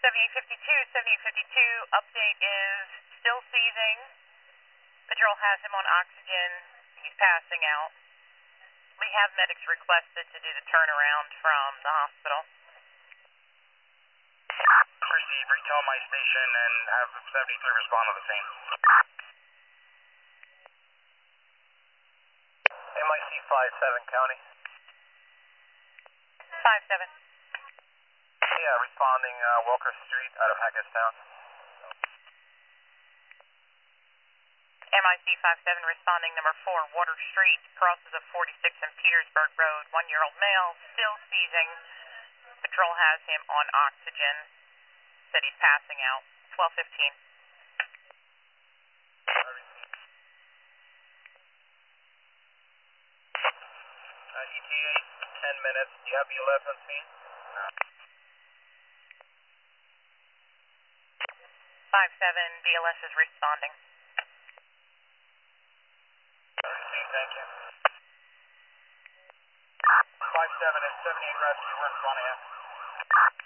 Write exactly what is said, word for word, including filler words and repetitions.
seventy-eight fifty-two, seventy-eight fifty-two, update is still seizing. Patrol has him on oxygen. He's passing out. We have medics requested to do the turnaround from the hospital. Proceed, retell my station and have seventy-three respond to the scene. M I C five seven, County. five seven. Yeah, responding uh, Walker Street out of Hackettstown. M I C five seven responding number four, Water Street, crosses of forty-six and Petersburg Road, one-year-old male, still seizing. Patrol has him on oxygen. Said he's passing out. twelve fifteen. Uh, E T A, ten minutes. Do you have B L S on scene? five seven, B L S is responding. Receive, thank you. five seven and seventy-eight rescue, we're in front of you.